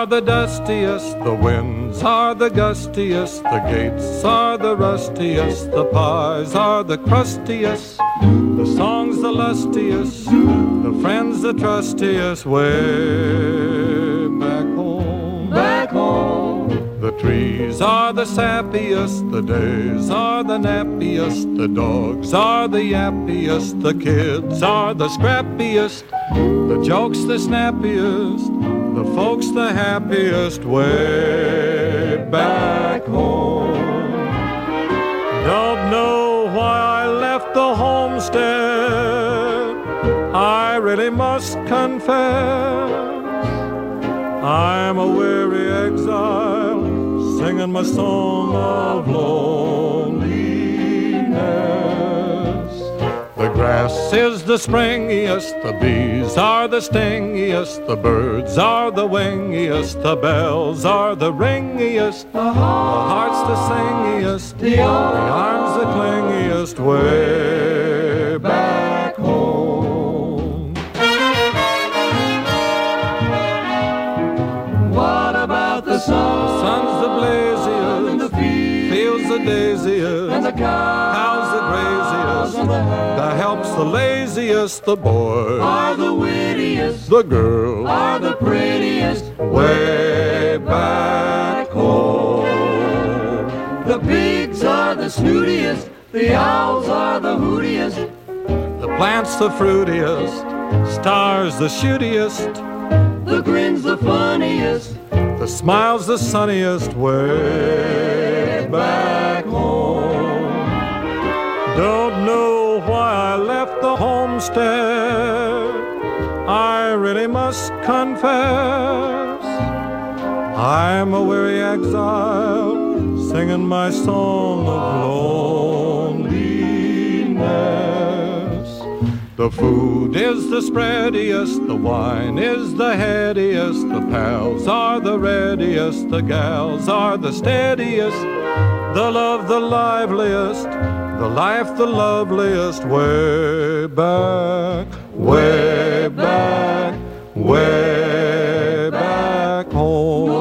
the dustiest, the winds are the gustiest, the gates are the rustiest, the pies are the crustiest, the songs the lustiest, the friends the trustiest, way back home. Back home. The trees are the sappiest, the days are the nappiest, the dogs are the yappiest, the kids are the scrappiest, the jokes the snappiest, the folks the happiest, way back home. Don't know why I left the homestead, I really must confess. I'm a weary exile, singing my song of loneliness. The grass is the springiest, the bees are the stingiest, the birds are the wingiest, the bells are the ringiest, the heart's the singiest, the arms the clingiest, way back home. What about the sun? The sun's the blaziest, and the fields the daisiest, and the cows the graziest, and the the help's the laziest, the boys are the wittiest, the girls are the prettiest, way back home. The pigs are the snootiest, the owls are the hootiest, The plants the fruitiest, stars the shootiest, the grin's the funniest, the smile's the sunniest, way back home. Don't know why I left the homestead, I really must confess. I'm a weary exile, singing my song of loneliness. The food is the spreadiest, the wine is the headiest, the pals are the readiest, the gals are the steadiest, the love the liveliest, the life the loveliest, way back, way back, way back home.